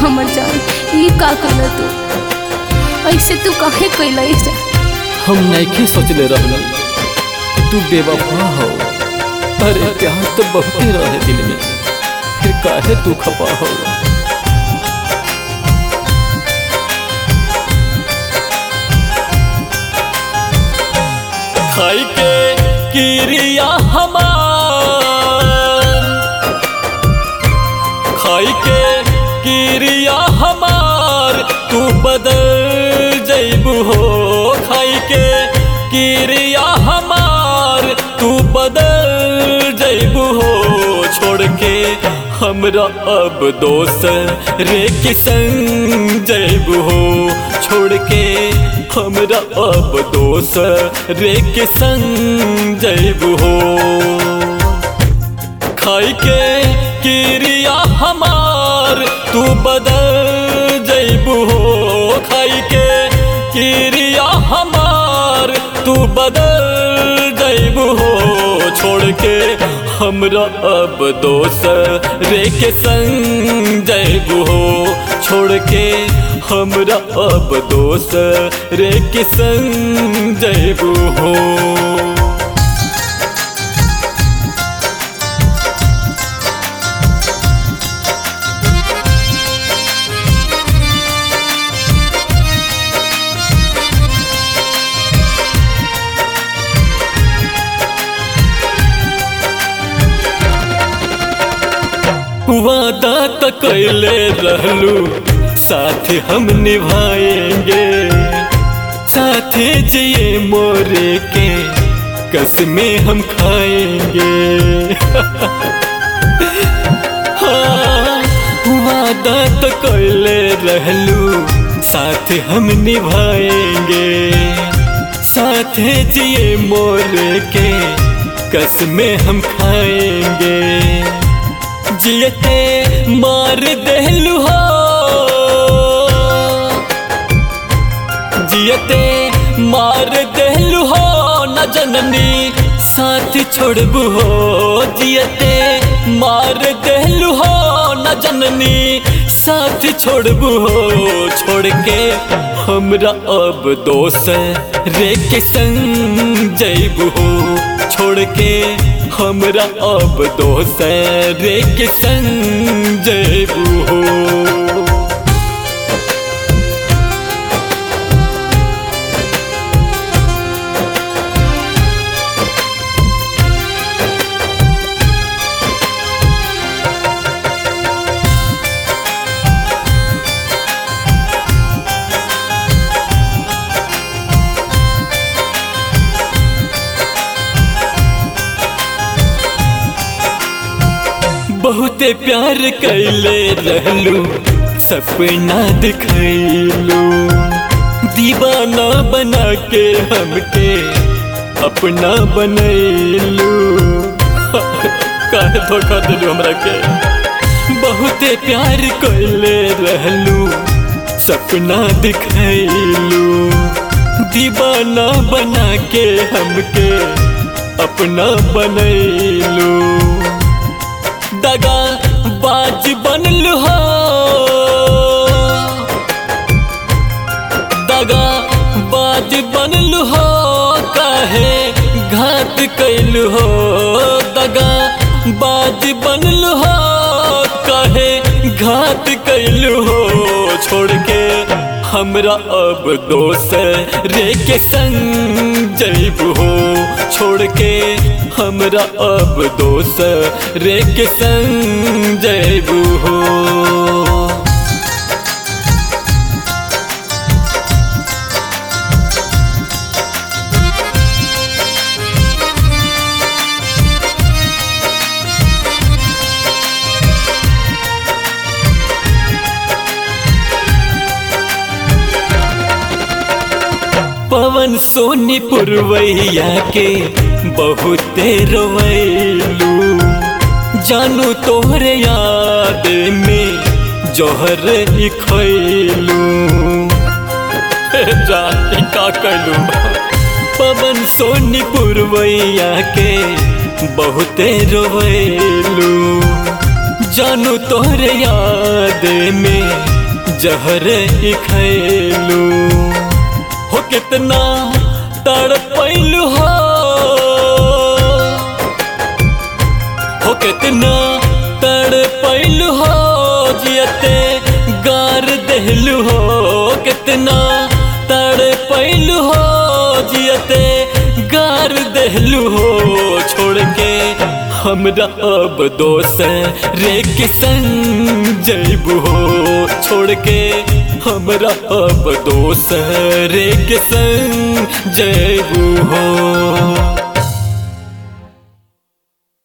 हमर जान ई का कहला तू ऐसे तू काहे कहला ऐसे? हम नइखे सोचले रहल कि तू बेवफा हो। अरे प्यार तो बहुते रहे दिल में, फिर काहे तू खपा हो। खाई के किरिया हमार, खाई के किरिया हमार तू बदल जइबू हो। खाई के किरिया हमार तू बदल जइबू हो। छोड़ के हमरा अब दोस्त रे के संग जइबू हो। छोड़ के हमरा अब दोस्त रे के संग जइबू हो। खाई के किरिया हमार तू बदल जइबू हो। खाई के किरिया हमार तू बदल जइबू हो। छोड़ के हमरा अब दोस्त रे के संग जइबू हो। छोड़ के हमरा अब दोस्त रे के संग जइबू हो। वादा तो कैले रहलू साथ हम निभाएंगे, साथ जिए मोरे के कसमें हम खाएंगे। हाँ, वादा तो कैले रहलू साथ हम निभाएंगे, साथ जिए मोरे के कसमें हम खाएंगे। जियते मार देलू हो, जियते मार देलू हो। न जननी साथ छोड़बू हो। जियते मार देलू हो, न जननी साथ छोड़बू हो। छोड़ के हमरा अब दोस्त रे के संग जइबू हो। छोड़ के हमरा अब दोस्त रे के संग जइबू हो। बहुते प्यार कैले रहलू सपना दिखैलू, दीवाना बना के हमके अपना बनैलू। काहे धोखा दिलू हमरा के। बहुते प्यार कैले रहलू सपना दिखैलू, दीवाना बना के हमके अपना बनैलू। दगा बाज बनलू हो, दगा बाज बनलू हो। काहे घात कैलू हो। दगा बाज बनलू हो, काहे घात कैलू हो। छोड़ के हमरा अब दोस्त रे के संग जइबू हो। छोड़ के हमरा अब दोस्त रे के संग जइबू हो। पवन सोनी पुरवैया के बहुते रोवैलू, जानू तोहरे याद में जोहर खैलू। जान का कैलू। पवन सोनी पुरवैया के बहुते रोवैलू, जानू तोहरे याद में जहरे ही खैलू हो कितना तड़पैलू हो कितना तड़पैलू हो जियते गार देहलू हो कितना तड़पैलू हो जियते गार देहलू हो छोड़ के हमरा अब दोसरे के संग जैबू हो छोड़ के हमरा अब दोसरे के संग जैबू हो।